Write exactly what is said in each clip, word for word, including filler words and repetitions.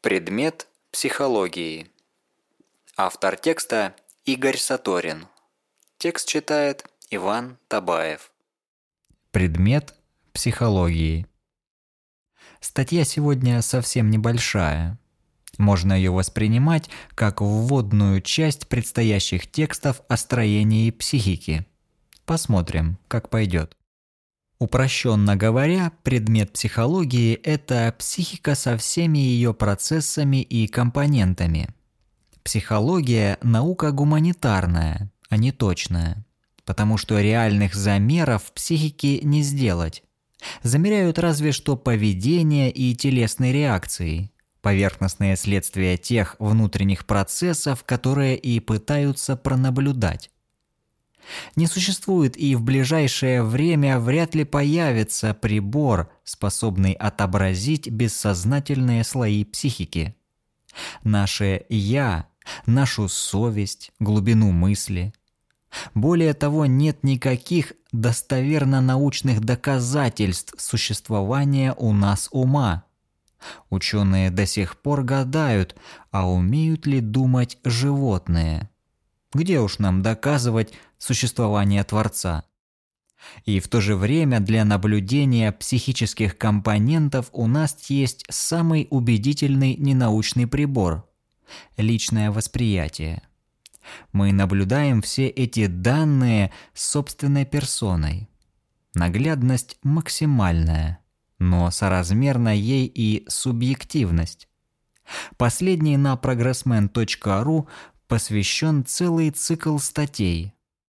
Предмет психологии. Автор текста Игорь Саторин. Текст читает Иван Табаев. Предмет психологии. Статья сегодня совсем небольшая. Можно ее воспринимать как вводную часть предстоящих текстов о строении психики. Посмотрим, как пойдет. Упрощенно говоря, предмет психологии – это психика со всеми ее процессами и компонентами. Психология – наука гуманитарная, а не точная, потому что реальных замеров психики не сделать. Замеряют разве что поведение и телесные реакции, поверхностные следствия тех внутренних процессов, которые и пытаются пронаблюдать. Не существует и в ближайшее время вряд ли появится прибор, способный отобразить бессознательные слои психики. Наше «я», нашу совесть, глубину мысли. Более того, нет никаких достоверно научных доказательств существования у нас ума. Ученые до сих пор гадают, а умеют ли думать животные? Где уж нам доказывать существование Творца? И в то же время для наблюдения психических компонентов у нас есть самый убедительный ненаучный прибор – личное восприятие. Мы наблюдаем все эти данные собственной персоной. Наглядность максимальная, но соразмерна ей и субъективность. Последний на прогрессмен точка ру посвящен целый цикл статей.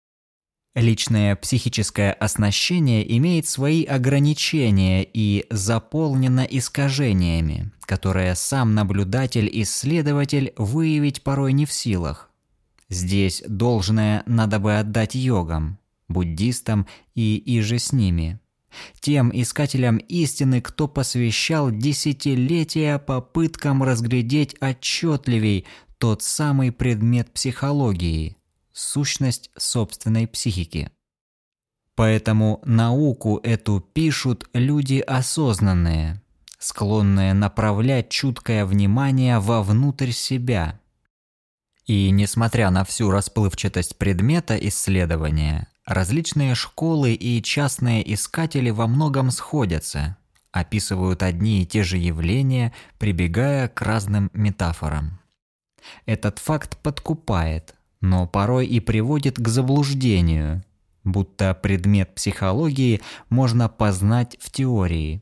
Личное психическое оснащение имеет свои ограничения и заполнено искажениями, которые сам наблюдатель-исследователь выявить порой не в силах. Здесь должное надо бы отдать йогам, буддистам и иже с ними, тем искателям истины, кто посвящал десятилетия попыткам разглядеть отчетливей тот самый предмет психологии – сущность собственной психики. Поэтому науку эту пишут люди осознанные, склонные направлять чуткое внимание вовнутрь себя. И несмотря на всю расплывчатость предмета исследования, различные школы и частные искатели во многом сходятся, описывают одни и те же явления, прибегая к разным метафорам. Этот факт подкупает, но порой и приводит к заблуждению, будто предмет психологии можно познать в теории.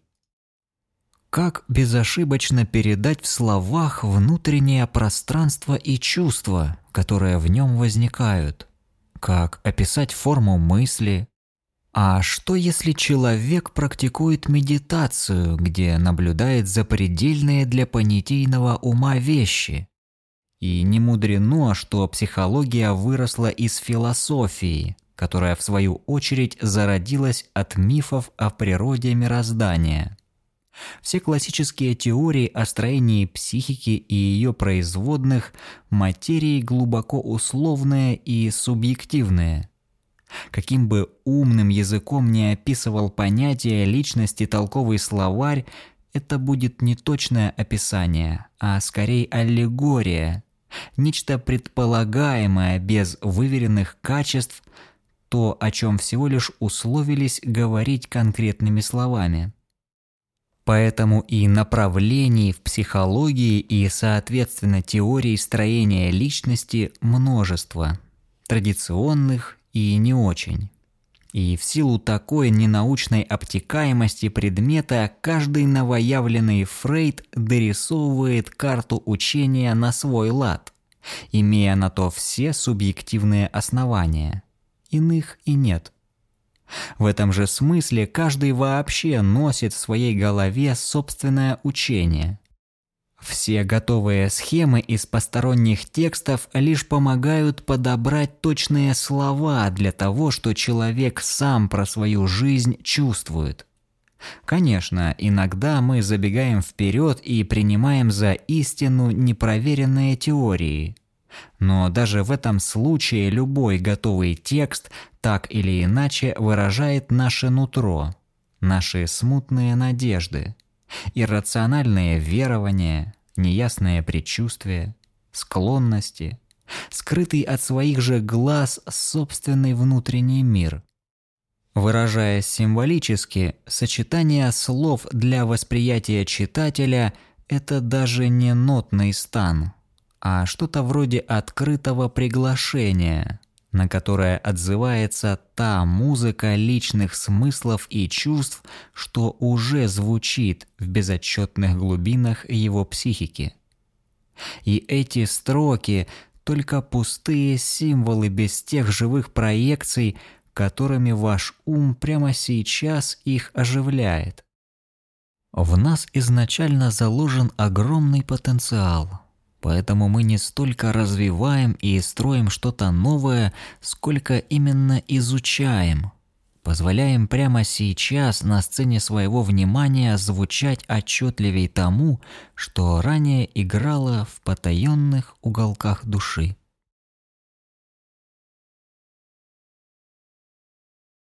Как безошибочно передать в словах внутреннее пространство и чувства, которые в нем возникают? Как описать форму мысли? А что если человек практикует медитацию, где наблюдает запредельные для понятийного ума вещи? И не мудрено, что психология выросла из философии, которая в свою очередь зародилась от мифов о природе мироздания. Все классические теории о строении психики и ее производных материи глубоко условные и субъективные. Каким бы умным языком ни описывал понятие личности толковый словарь, это будет не точное описание, а скорее аллегория, нечто предполагаемое без выверенных качеств, то, о чем всего лишь условились говорить конкретными словами. Поэтому и направлений в психологии и, соответственно, теорий строения личности множество, традиционных и не очень. И в силу такой ненаучной обтекаемости предмета каждый новоявленный Фрейд дорисовывает карту учения на свой лад, имея на то все субъективные основания. Иных и нет. В этом же смысле каждый вообще носит в своей голове собственное учение. Все готовые схемы из посторонних текстов лишь помогают подобрать точные слова для того, что человек сам про свою жизнь чувствует. Конечно, иногда мы забегаем вперед и принимаем за истину непроверенные теории. Но даже в этом случае любой готовый текст так или иначе выражает наше нутро, наши смутные надежды, иррациональные верования, неясное предчувствие, склонности, скрытый от своих же глаз собственный внутренний мир. Выражаясь символически, сочетание слов для восприятия читателя – это даже не нотный стан, а что-то вроде открытого приглашения, на которое отзывается та музыка личных смыслов и чувств, что уже звучит в безотчетных глубинах его психики. И эти строки – только пустые символы без тех живых проекций, которыми ваш ум прямо сейчас их оживляет. В нас изначально заложен огромный потенциал, поэтому мы не столько развиваем и строим что-то новое, сколько именно изучаем, позволяем прямо сейчас на сцене своего внимания звучать отчетливей тому, что ранее играло в потаенных уголках души.